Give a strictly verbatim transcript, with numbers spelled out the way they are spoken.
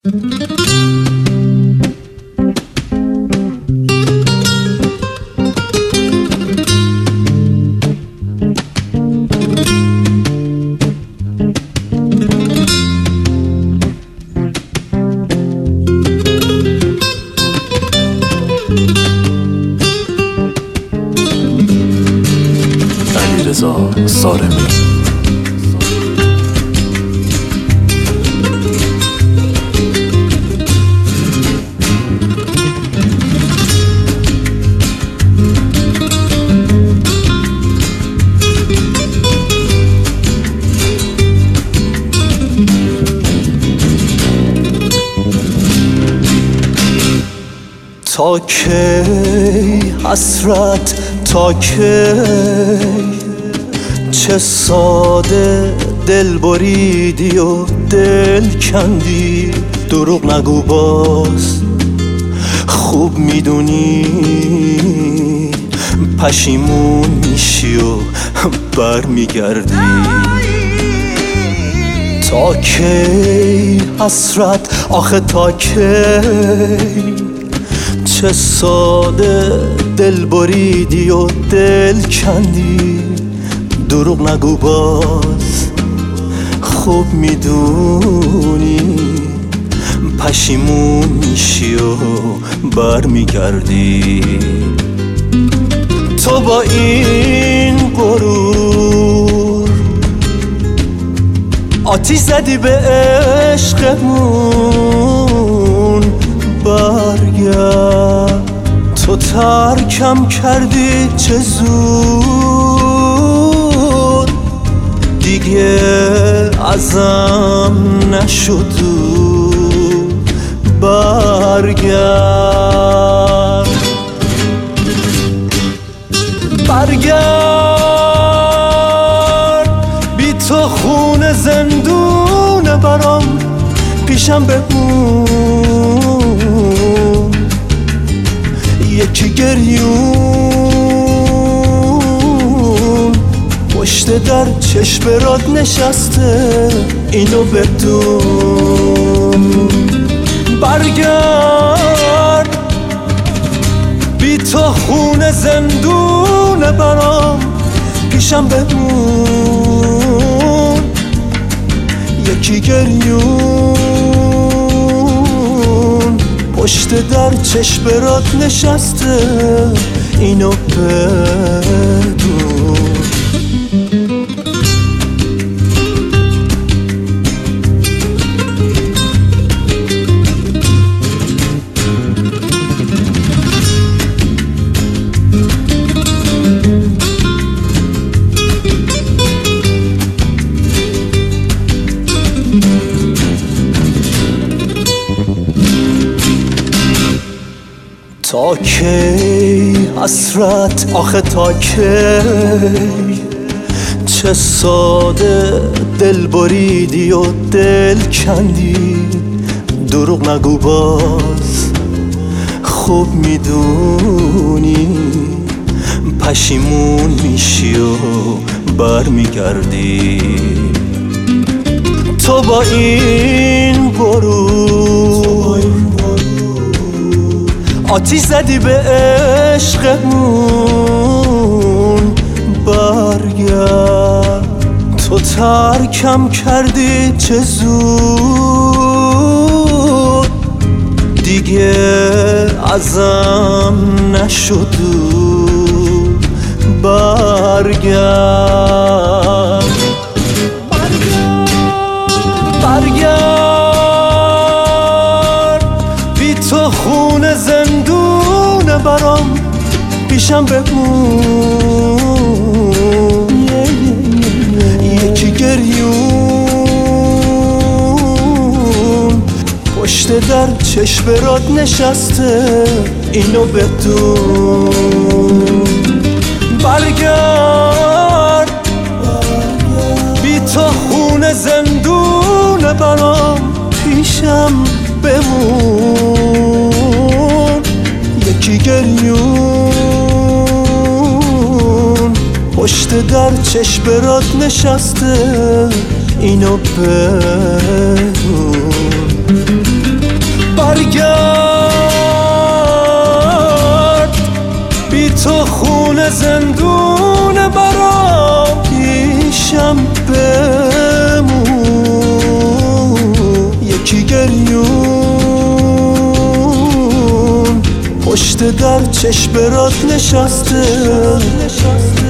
علیرضا سارمی. تا کی حسرت، تا کی چه ساده دل بریدی و دل کندی. دروغ نگو باز، خوب میدونی پشیمون میشی و بر میگردی. تا کی حسرت، آخه تا کی چه ساده دل بریدی و دل کندی. دروغ نگو باز، خوب میدونی پشیمون میشی و بر میگردی. تو با این غرور آتیش زدی به عشقمون. برگرد، تو ترکم کردی چه زود. دیگه ازم نشد دور. برگرد، برگرد، بی تو خون زندونه برام. پیشم بمون یکی گریون، پشت در چشم راد نشسته، اینو بدون. برگرد، بی تو خون زندونه برام. پیشم بمون یکی گریون، پشت در چشم راد نشسته، اینو بدون. تا کی حسرت، آخه تا کی چه ساده دل بریدی و دل کندی. دروغ نگو باز، خوب میدونی پشیمون میشی و بر میگردی. تو با این غرور آتیش زدی به عشقمون. برگرد، تو ترکم کردی چه زود. دیگه ازم نشد دور. برگرد، برگرد، بی تو خون زندونه برام. پیشم بمون یکی گریون، پشت در چشم راد نشسته، اینو بدون. برگرد، بی تو خون زندونه برام. پیشم بمون یکی گریون، پشت در چشم راد نشسته، اینو بدون. زندون برام پیشم بمون، یکی گریون پشت در چشم برات نشسته.